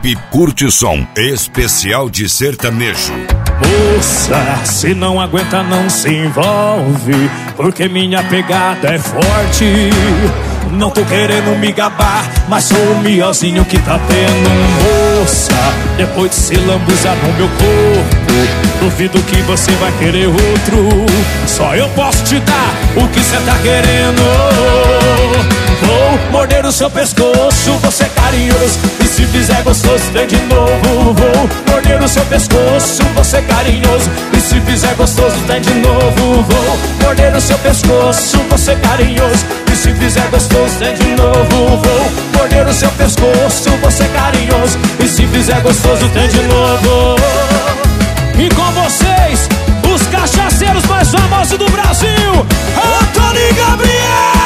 Equipe Curte Som, especial de sertanejo. Moça, se não aguenta não se envolve, porque minha pegada é forte. Não tô querendo me gabar, mas sou o miozinho que tá tendo. Moça, depois de se lambuzar no meu corpo, duvido que você vai querer outro. Só eu posso te dar o que cê tá querendo. Vou morder o seu pescoço, você é carinhoso, e se fizer gostoso tem de novo. Vou morder o seu pescoço, você é carinhoso, e se fizer gostoso tem de novo. Vou morder o seu pescoço, você é carinhoso, e se fizer gostoso tem de novo. Vou morder o seu pescoço, você é carinhoso, e se fizer gostoso tem de novo. E com vocês, os cachaceiros mais famosos do Brasil, Antônio Gabriel!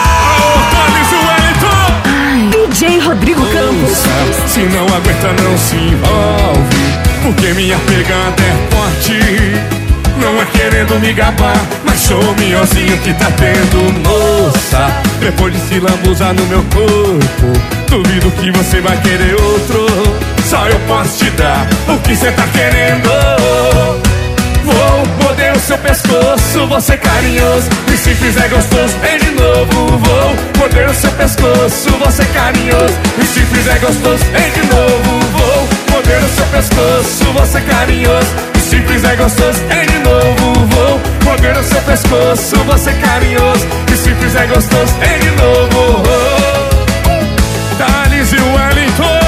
DJ Rodrigo Campos. Se não aguenta não se envolve, porque minha pegada é forte. Não é querendo me gabar, mas sou o miozinho que tá tendo. Moça, depois de se lambuzar no meu corpo, duvido que você vai querer outro. Só eu posso te dar o que cê tá querendo. Vou morder o seu pescoço, você é carinhoso, e se fizer gostoso vem de novo. Vou morder o seu pescoço, você é carinhoso, e se fizer gostoso vem de novo. Vou morder o seu pescoço, você é carinhoso, e se fizer gostoso vem de novo. Vou morder o seu pescoço, você é carinhoso, e se fizer gostoso vem de novo. Thales e Wellington.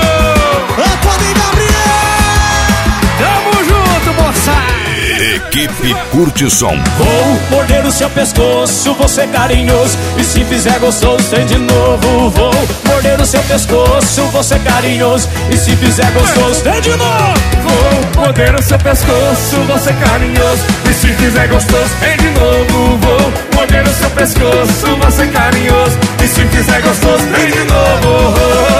Equipe Curte Som. Vou morder o seu pescoço, você é carinhoso, e se fizer gostoso tem de novo. Vou morder o seu pescoço, você é carinhoso, e se fizer gostoso tem de novo. Vou morder o seu pescoço, você é carinhoso, e se fizer gostoso tem de novo. Vou morder o seu pescoço, você é carinhoso, e se fizer gostoso tem de novo.